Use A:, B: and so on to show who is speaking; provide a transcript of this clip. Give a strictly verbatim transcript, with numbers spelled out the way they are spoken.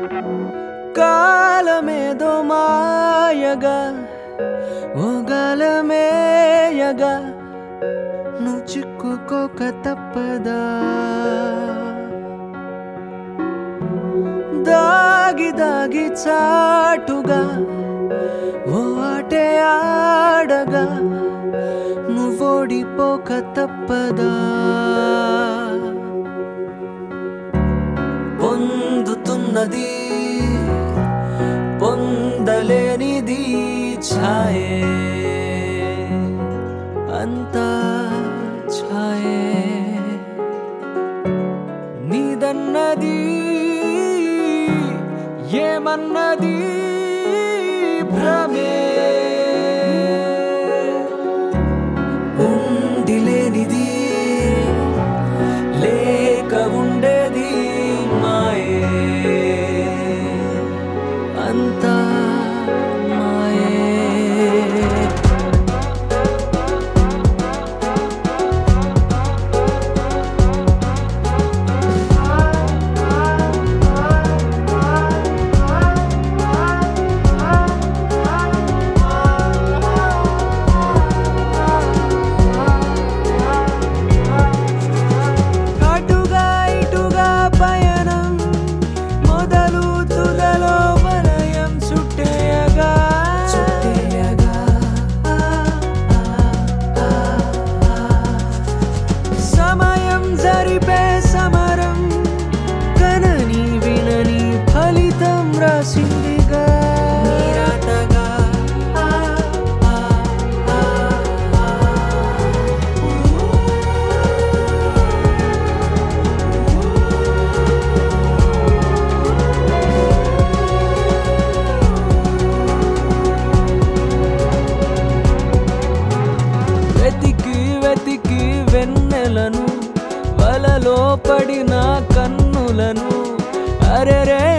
A: కాలమేదో మాయగా ఓగాలమేయగా నువ్వు చిక్కుకోక తప్పదా దాగి దాగి చాటుగా ఓ ఆటే ఆడగా నువ్వోడిపోక తప్పదా పొందుతున్నది పొందలేనిది ఛాయే అంతా ఛాయే నీదన్నది ఏమన్నది భ్రమే ఉండి లేనిది లేక ఉండేది మాయే అంతా మాయే అటుగా ఇటుగా పయనం మొదలు తుదలో వలయం చుట్టేయగా చుట్టేయగా సమయం జరిపే సమరం కనని వినని ఫలితం రాసిందిగా నిరాటగా వెతికి వెతికి వెన్నెలను వలలో పడిన కన్నులను అరెరే